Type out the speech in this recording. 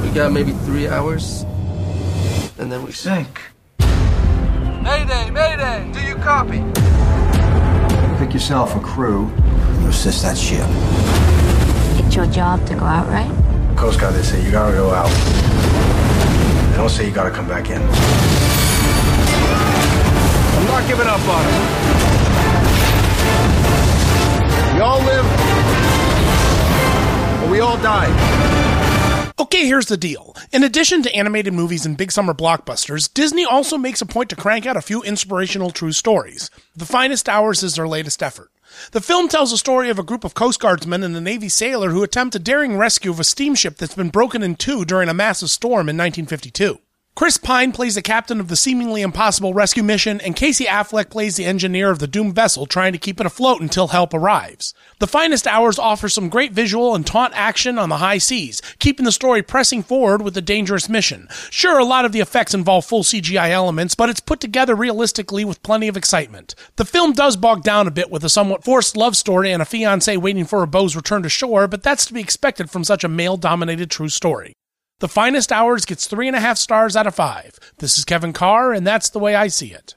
We got maybe 3 hours, and then we sink. Mayday, mayday! Do you copy? Pick yourself a crew and you assist that ship. It's your job to go out, right? Coast Guard, they say you gotta go out. They don't say you gotta come back in. I'm not giving up on him. We all live, or we all die. Okay, here's the deal. In addition to animated movies and big summer blockbusters, Disney also makes a point to crank out a few inspirational true stories. The Finest Hours is their latest effort. The film tells the story of a group of Coast Guardsmen and a Navy sailor who attempt a daring rescue of a steamship that's been broken in two during a massive storm in 1952. Chris Pine plays the captain of the seemingly impossible rescue mission, and Casey Affleck plays the engineer of the doomed vessel trying to keep it afloat until help arrives. The Finest Hours offers some great visual and taut action on the high seas, keeping the story pressing forward with a dangerous mission. Sure, a lot of the effects involve full CGI elements, but it's put together realistically with plenty of excitement. The film does bog down a bit with a somewhat forced love story and a fiancé waiting for a beau's return to shore, but that's to be expected from such a male-dominated true story. The Finest Hours gets 3.5 stars out of 5. This is Kevin Carr, and that's the way I see it.